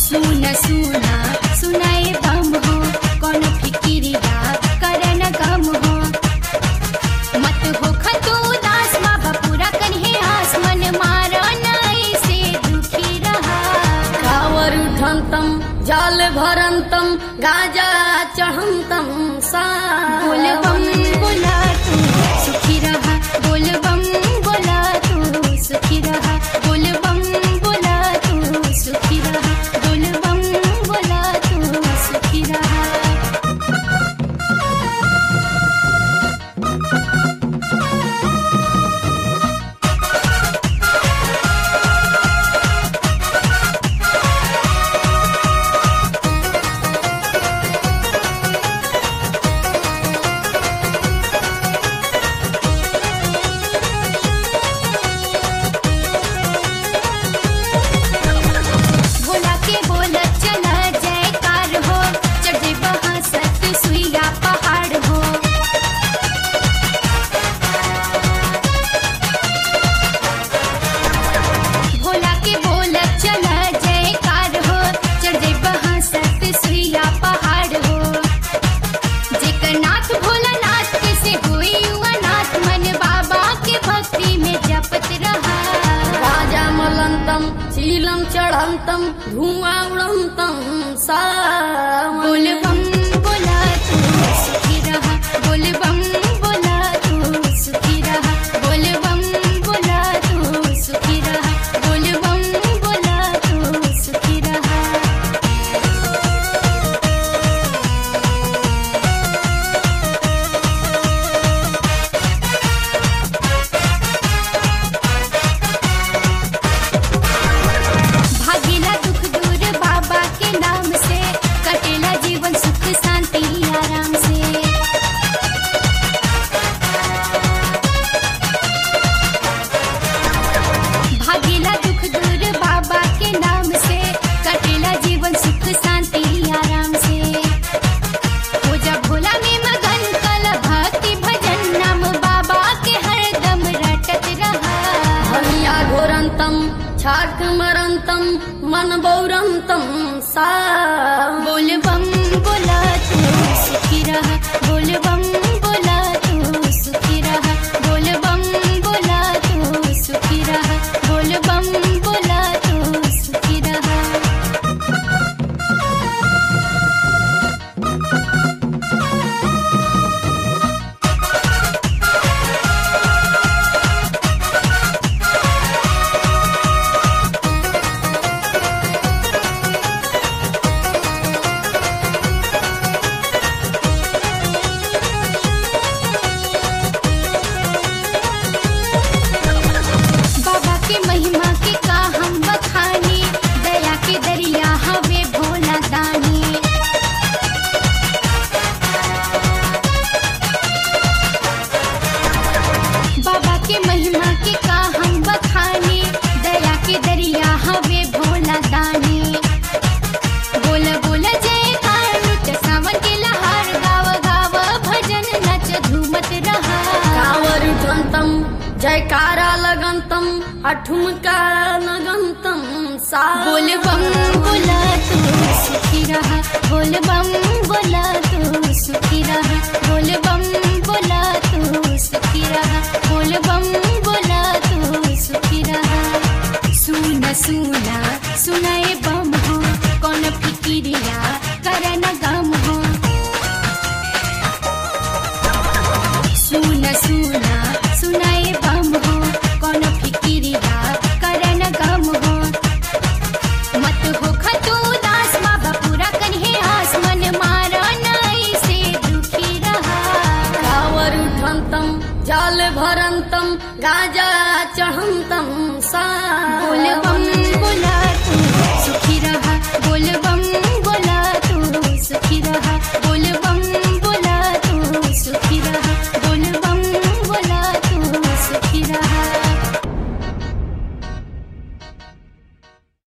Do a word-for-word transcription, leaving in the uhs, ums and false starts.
सुना सुना सुनाए बम हो कौन फिकिरिया करे न गम हो मत हो खतू दास बाबा पूरा कन्हे आस मन मारा नहीं से दुखी रहा कावर उठंतम जाल भरंतम गाजा चढ़ंतम सा बोल बम बोला तू सुखी रहा बोल बम बोला तू सुखी रहा बोल बम बोला तू सुखी रहा बोल बम बोला तू सुखी रहा बोला के बोला चला जयकार हो चढ़ जे वहाँ सत सुइया पहाड़ हो भोला के बोला चला जयकार हो चढ़ जे वहाँ सत सुइया पहाड़ हो जेकर नाथ भोला नाथ कैसे हुई हुआ नाथ मन बाबा के भक्ति में जपत रहा गाजा मलंतम शीलम चढ़ंतम धुआं उड़ंतम सा बोल बम बोला तू सुखी रहा बोल बम बोला तू सुखी रहा बोल बम बोला तू सुखी रहा बोल बम बोला तू सुखी रहा भागेला दुख दूर बाबा के नाम से कटेला जीवन सुख शांति आराम से भागेला दुख दूर बाबा के नाम से कटेला जीवन सुख शांति आराम से हो जा भोला में मगन कल भक्ति भजन नाम बाबा के हरदम रटत रहा हमिया घोरंतम छाक मरंतम मन बौरंतम सा बोल बम बोला तू सुखी रहा बोल बम बोला तू सुखी रहा बोल बम बोला तू सुखी रहा बोल बम बोला तू सुखी रहा बाबा के महिमा के का हम बखानी दया के दरिया हवे भोला दानी बाबा के महिमा के का हम बखानी दया के दरिया हवे भोला दानी बोल बोल जयकार लुट सावन के लहार गाव गाव भजन नच झूमत रहा कावर उठंतम जयकारा लगंतम अठुमका लगंतम सा बोल बम बोला तू सुखी रहा बोल बम बोला तू सुखी रहा बोल बम बोला तू सुखी रहा बोल बम बोला तू सुखी रहा सुना सुना सुनाए बम हो कौन फिकिरिया करे न गम हो सुना सुना सुनाए बम हो कौन फिकिरिया करे न गम हो मत हो खतू दास बाबा पूरा कन्हे आस मन मारा नहीं से दुखी रहा कावर उठंतम जाल भरंतम गाजा चढ़ंतम सा बोल बम बोला तू सुखी रहा बोल बम बोला तू सुखी रहा बोल बम